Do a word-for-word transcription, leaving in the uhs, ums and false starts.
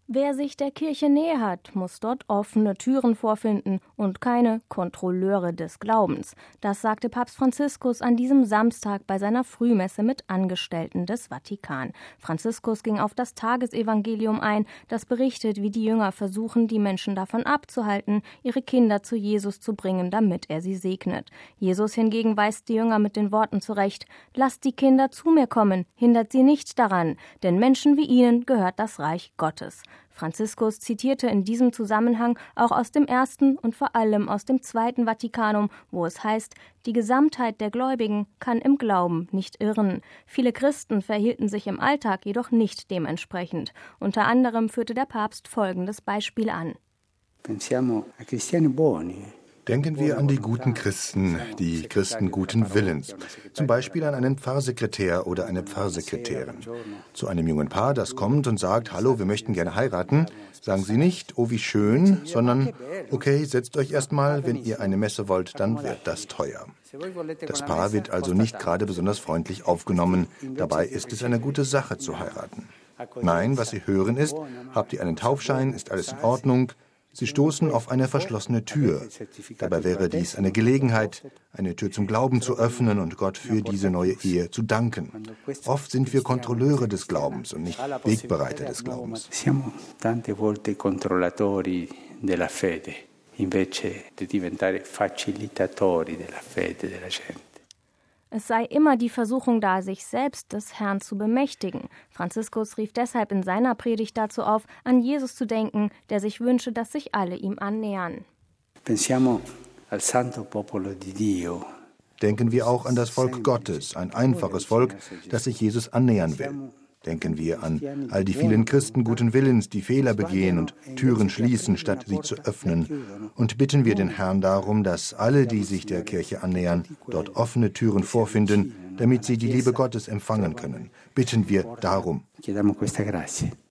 Wer sich der Kirche nähert, muss dort offene Türen vorfinden und keine Kontrolleure des Glaubens. Das sagte Papst Franziskus an diesem Samstag bei seiner Frühmesse mit Angestellten des Vatikan. Franziskus ging auf das Tagesevangelium ein, das berichtet, wie die Jünger versuchen, die Menschen davon abzuhalten, ihre Kinder zu Jesus zu bringen, damit er sie segnet. Jesus hingegen weist die Jünger mit den Worten zurecht: Lasst die Kinder zu mir kommen, hindert sie nicht daran, denn Menschen wie ihnen gehört das Reich Gottes. Franziskus zitierte in diesem Zusammenhang auch aus dem ersten und vor allem aus dem zweiten Vatikanum, wo es heißt, die Gesamtheit der Gläubigen kann im Glauben nicht irren. Viele Christen verhielten sich im Alltag jedoch nicht dementsprechend. Unter anderem führte der Papst folgendes Beispiel an. Pensiamo a cristiani buoni. Denken wir an die guten Christen, die Christen guten Willens. Zum Beispiel an einen Pfarrsekretär oder eine Pfarrsekretärin. Zu einem jungen Paar, das kommt und sagt, hallo, wir möchten gerne heiraten, sagen sie nicht, oh wie schön, sondern, okay, setzt euch erst mal, wenn ihr eine Messe wollt, dann wird das teuer. Das Paar wird also nicht gerade besonders freundlich aufgenommen. Dabei ist es eine gute Sache zu heiraten. Nein, was sie hören ist, habt ihr einen Taufschein, ist alles in Ordnung? Sie stoßen auf eine verschlossene Tür. Dabei wäre dies eine Gelegenheit, eine Tür zum Glauben zu öffnen und Gott für diese neue Ehe zu danken. Oft sind wir Kontrolleure des Glaubens und nicht Wegbereiter des Glaubens. Siamo tante volte controllatori della fede, invece di diventare facilitatori della fede della gente. Es sei immer die Versuchung da, sich selbst des Herrn zu bemächtigen. Franziskus rief deshalb in seiner Predigt dazu auf, an Jesus zu denken, der sich wünsche, dass sich alle ihm annähern. Pensiamo al santo popolo di Dio. Denken wir auch an das Volk Gottes, ein einfaches Volk, das sich Jesus annähern will. Denken wir an all die vielen Christen guten Willens, die Fehler begehen und Türen schließen, statt sie zu öffnen. Und bitten wir den Herrn darum, dass alle, die sich der Kirche annähern, dort offene Türen vorfinden, damit sie die Liebe Gottes empfangen können. Bitten wir darum.